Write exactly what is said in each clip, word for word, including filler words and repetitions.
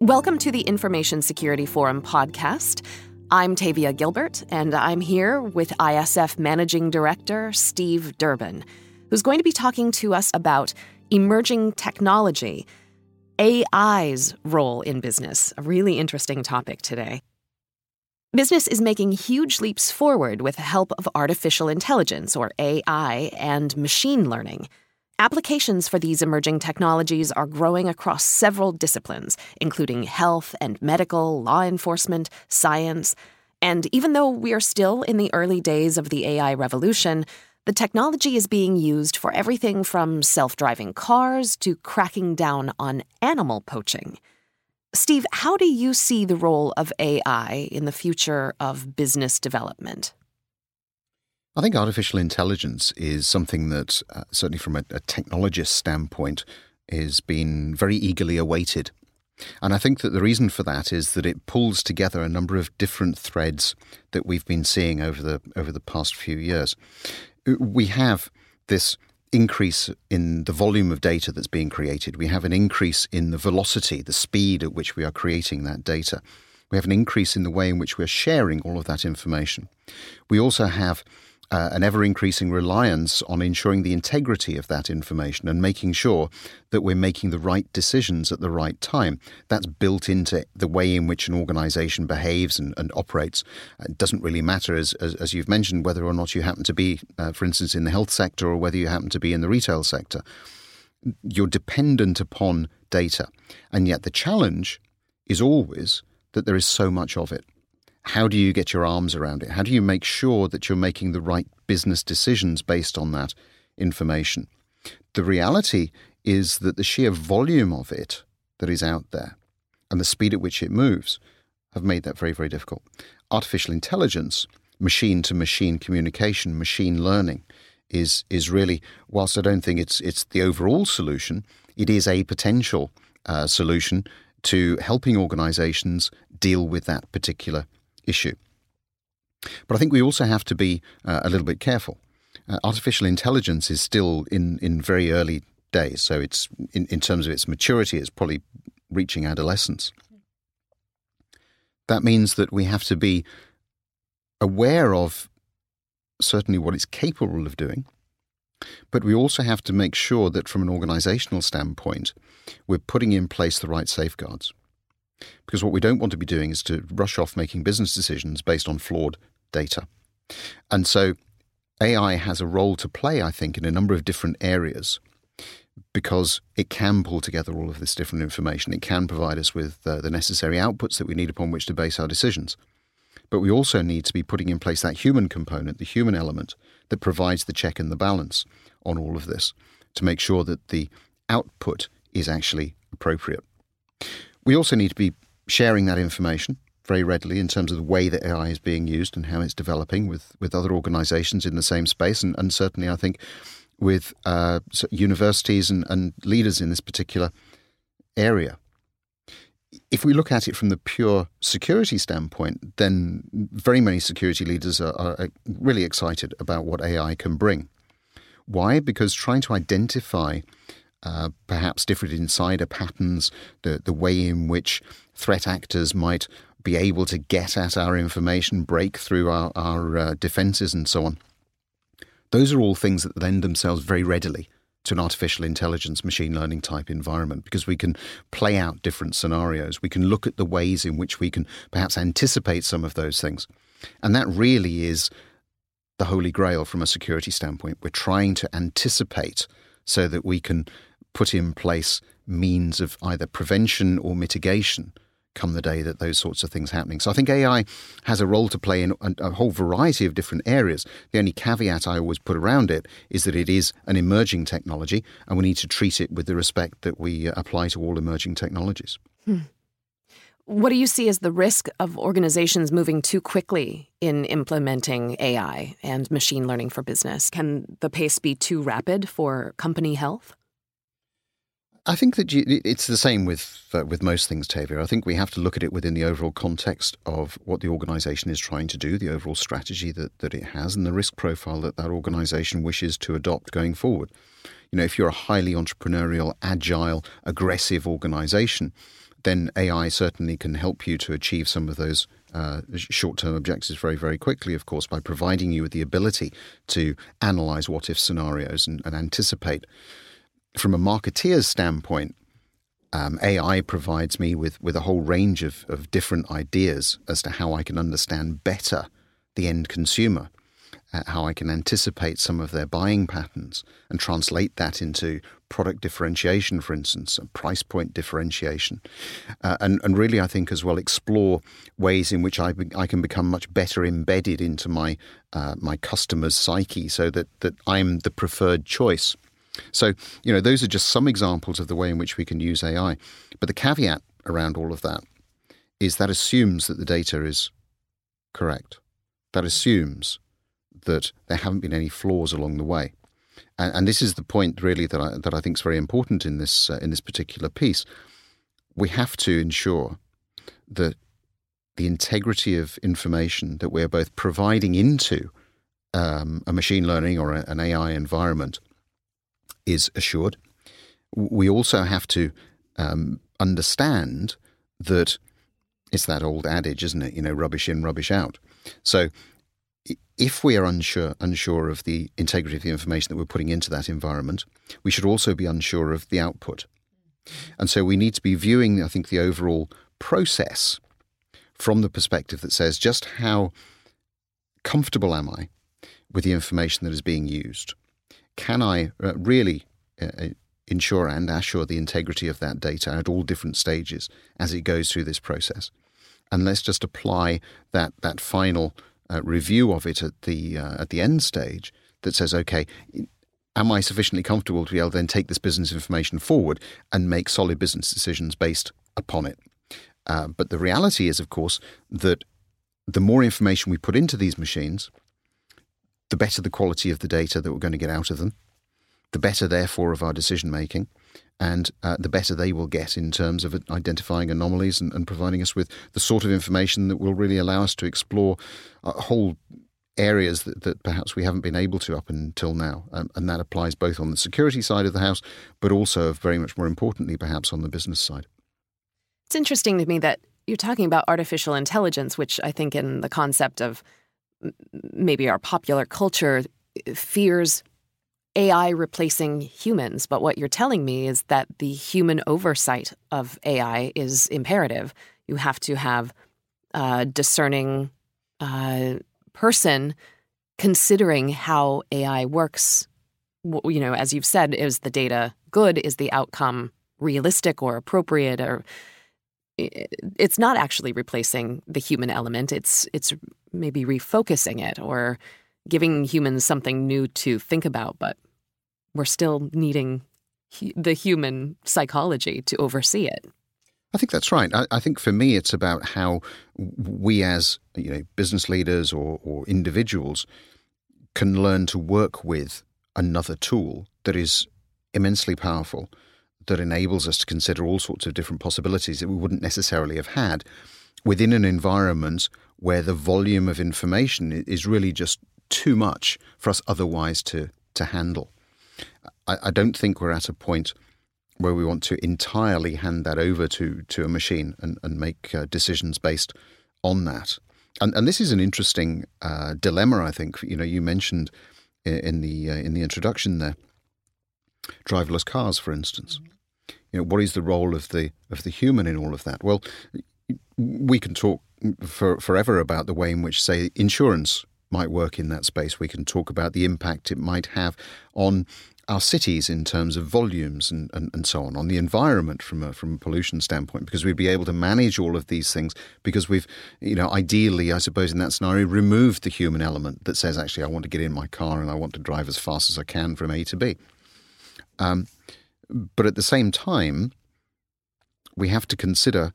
Welcome to the Information Security Forum podcast. I'm Tavia Gilbert, and I'm here with I S F Managing Director Steve Durbin, who's going to be talking to us about emerging technology, A I's role in business, a really interesting topic today. Business is making huge leaps forward with the help of artificial intelligence, or A I, and machine learning. Applications for these emerging technologies are growing across several disciplines, including health and medical, law enforcement, science. And even though we are still in the early days of the A I revolution, the technology is being used for everything from self-driving cars to cracking down on animal poaching. Steve, how do you see the role of A I in the future of business development? I think artificial intelligence is something that, uh, certainly from a, a technologist standpoint, is being very eagerly awaited. And I think that the reason for that is that it pulls together a number of different threads that we've been seeing over the over the past few years. We have this increase in the volume of data that's being created. We have an increase in the velocity, the speed at which we are creating that data. We have an increase in the way in which we're sharing all of that information. We also have Uh, an ever-increasing reliance on ensuring the integrity of that information and making sure that we're making the right decisions at the right time. That's built into the way in which an organization behaves and, and operates. It doesn't really matter, as, as, as you've mentioned, whether or not you happen to be, uh, for instance, in the health sector or whether you happen to be in the retail sector. You're dependent upon data. And yet the challenge is always that there is so much of it. How do you get your arms around it? How do you make sure that you're making the right business decisions based on that information? The reality is that the sheer volume of it that is out there and the speed at which it moves have made that very, very difficult. Artificial intelligence, machine-to-machine communication, machine learning is is really, whilst I don't think it's it's the overall solution, it is a potential uh, solution to helping organizations deal with that particular issue. But I think we also have to be uh, a little bit careful. Uh, artificial intelligence is still in, in very early days, so it's in, in terms of its maturity, it's probably reaching adolescence. That means that we have to be aware of certainly what it's capable of doing, but we also have to make sure that from an organizational standpoint, we're putting in place the right safeguards. Because what we don't want to be doing is to rush off making business decisions based on flawed data. And so A I has a role to play, I think, in a number of different areas because it can pull together all of this different information. It can provide us with uh, the necessary outputs that we need upon which to base our decisions. But we also need to be putting in place that human component, the human element, that provides the check and the balance on all of this to make sure that the output is actually appropriate. We also need to be sharing that information very readily in terms of the way that A I is being used and how it's developing with, with other organizations in the same space, and, and certainly, I think, with uh, universities and, and leaders in this particular area. If we look at it from the pure security standpoint, then very many security leaders are, are really excited about what A I can bring. Why? Because trying to identify Uh, perhaps different insider patterns, the, the way in which threat actors might be able to get at our information, break through our, our uh, defenses and so on. Those are all things that lend themselves very readily to an artificial intelligence, machine learning type environment because we can play out different scenarios. We can look at the ways in which we can perhaps anticipate some of those things. And that really is the holy grail from a security standpoint. We're trying to anticipate so that we can put in place means of either prevention or mitigation come the day that those sorts of things are happening. So I think A I has a role to play in a, a whole variety of different areas. The only caveat I always put around it is that it is an emerging technology and we need to treat it with the respect that we apply to all emerging technologies. Hmm. What do you see as the risk of organizations moving too quickly in implementing A I and machine learning for business? Can the pace be too rapid for company health? I think that you, it's the same with uh, with most things, Tavia. I think we have to look at it within the overall context of what the organization is trying to do, the overall strategy that, that it has, and the risk profile that that organization wishes to adopt going forward. You know, if you're a highly entrepreneurial, agile, aggressive organization, then A I certainly can help you to achieve some of those uh, short-term objectives very, very quickly, of course, by providing you with the ability to analyze what-if scenarios and, and anticipate. From a marketeer's standpoint, um, A I provides me with, with a whole range of, of different ideas as to how I can understand better the end consumer, uh, how I can anticipate some of their buying patterns and translate that into product differentiation, for instance, and price point differentiation. Uh, and, and really, I think, as well, explore ways in which I, be, I can become much better embedded into my uh, my customer's psyche so that, that I'm the preferred choice. So, you know, those are just some examples of the way in which we can use A I. But the caveat around all of that is that assumes that the data is correct. That assumes that there haven't been any flaws along the way. And, and this is the point, really, that I, that I think is very important in this uh, in this particular piece. We have to ensure that the integrity of information that we're both providing into um, a machine learning or a, an A I environment is assured. We also have to um, understand that it's that old adage, isn't it? You know, rubbish in, rubbish out. So if we are unsure unsure of the integrity of the information that we're putting into that environment, we should also be unsure of the output. And so we need to be viewing, I think, the overall process from the perspective that says, just how comfortable am I with the information that is being used? Can I uh, really uh, ensure and assure the integrity of that data at all different stages as it goes through this process? And let's just apply that that final uh, review of it at the uh, at the end stage that says, okay, am I sufficiently comfortable to be able to then take this business information forward and make solid business decisions based upon it? Uh, but the reality is, of course, that the more information we put into these machines, the better the quality of the data that we're going to get out of them, the better, therefore, of our decision-making, and uh, the better they will get in terms of identifying anomalies and, and providing us with the sort of information that will really allow us to explore uh, whole areas that, that perhaps we haven't been able to up until now. Um, and that applies both on the security side of the house, but also, very much more importantly, perhaps on the business side. It's interesting to me that you're talking about artificial intelligence, which I think in the concept of maybe our popular culture fears A I replacing humans. But what you're telling me is that the human oversight of A I is imperative. You have to have a discerning uh, person considering how A I works. You know, as you've said, is the data good? Is the outcome realistic or appropriate? Or it's not actually replacing the human element. It's it's maybe refocusing it or giving humans something new to think about, but we're still needing hu- the human psychology to oversee it. I think that's right. I, I think for me, it's about how we as, you know, business leaders or, or individuals can learn to work with another tool that is immensely powerful, that enables us to consider all sorts of different possibilities that we wouldn't necessarily have had within an environment where the volume of information is really just too much for us otherwise to, to handle. I, I don't think we're at a point where we want to entirely hand that over to, to a machine and, and make uh, decisions based on that. And, and this is an interesting uh, dilemma, I think. You know, you mentioned in the uh, in the introduction there, driverless cars, for instance. You know, what is the role of the of the human in all of that? Well, we can talk for forever about the way in which, say, insurance might work in that space. We can talk about the impact it might have on our cities in terms of volumes and, and, and so on, on the environment from a, from a pollution standpoint, because we'd be able to manage all of these things because we've, you know, ideally, I suppose in that scenario, removed the human element that says, actually, I want to get in my car and I want to drive as fast as I can from A to B. Um, but at the same time, we have to consider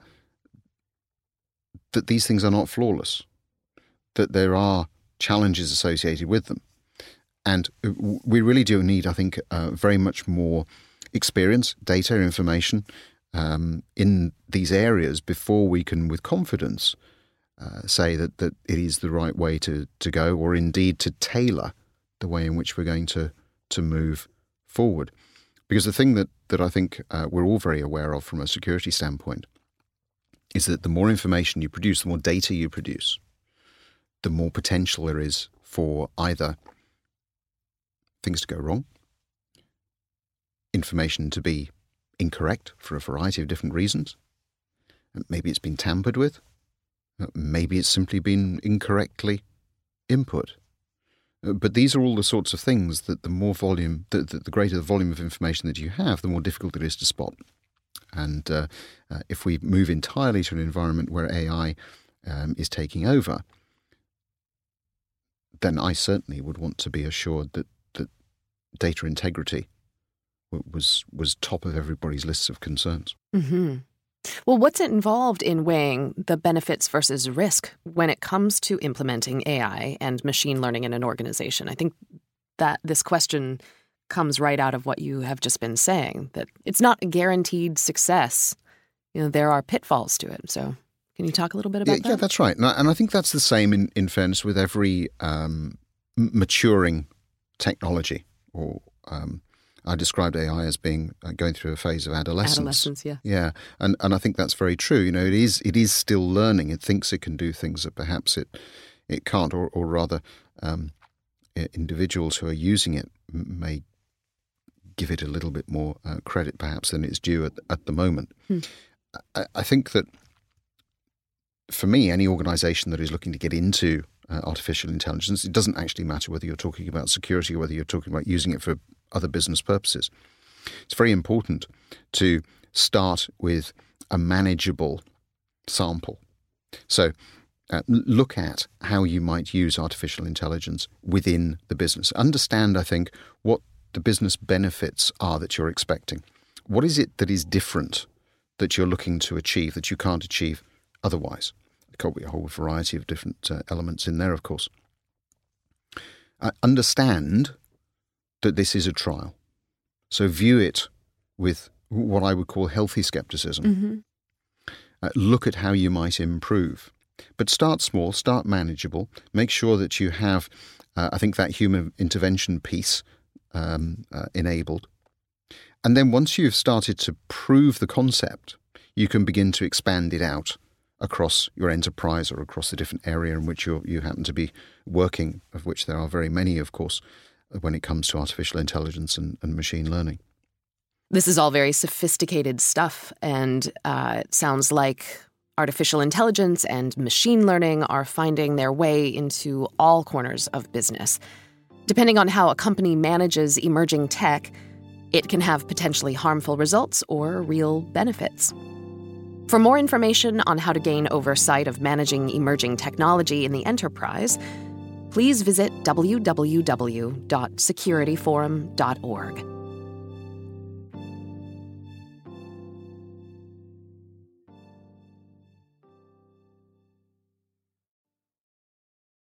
that these things are not flawless, that there are challenges associated with them. And we really do need, I think, uh, very much more experience, data, information um, in these areas before we can, with confidence, uh, say that, that it is the right way to, to go, or indeed to tailor the way in which we're going to, to move forward. Because the thing that, that I think uh, we're all very aware of from a security standpoint is that the more information you produce, the more data you produce, the more potential there is for either things to go wrong, information to be incorrect for a variety of different reasons. Maybe it's been tampered with. Maybe it's simply been incorrectly input. But these are all the sorts of things that the more volume, the, the, the greater the volume of information that you have, the more difficult it is to spot. And uh, uh, if we move entirely to an environment where A I um, is taking over, then I certainly would want to be assured that, that data integrity was was top of everybody's lists of concerns. Mm-hmm. Well, what's involved in weighing the benefits versus risk when it comes to implementing A I and machine learning in an organization? I think that this question comes right out of what you have just been saying, that it's not a guaranteed success. You know, there are pitfalls to it. So can you talk a little bit about yeah, that? Yeah, that's right. And I, and I think that's the same in, in fairness with every um, maturing technology. Or um, I described A I as being uh, going through a phase of adolescence. Adolescence, yeah. Yeah, and, and I think that's very true. You know, it is it is still learning. It thinks it can do things that perhaps it it can't, or, or rather um, individuals who are using it may give it a little bit more uh, credit perhaps than it's due at, at the moment. Hmm. I, I think that for me, any organisation that is looking to get into uh, artificial intelligence, it doesn't actually matter whether you're talking about security or whether you're talking about using it for other business purposes. It's very important to start with a manageable sample. So uh, look at how you might use artificial intelligence within the business. Understand, I think, what the business benefits are that you're expecting. What is it that is different that you're looking to achieve that you can't achieve otherwise? There could be a whole variety of different uh, elements in there, of course. Uh, understand that this is a trial. So view it with what I would call healthy skepticism. Mm-hmm. Uh, look at how you might improve. But start small, start manageable. Make sure that you have, uh, I think, that human intervention piece um, uh, enabled. And then once you've started to prove the concept, you can begin to expand it out across your enterprise or across the different area in which you you happen to be working, of which there are very many, of course, when it comes to artificial intelligence and, and machine learning. This is all very sophisticated stuff, and uh, it sounds like artificial intelligence and machine learning are finding their way into all corners of business. Depending on how a company manages emerging tech, it can have potentially harmful results or real benefits. For more information on how to gain oversight of managing emerging technology in the enterprise, please visit w w w dot security forum dot org.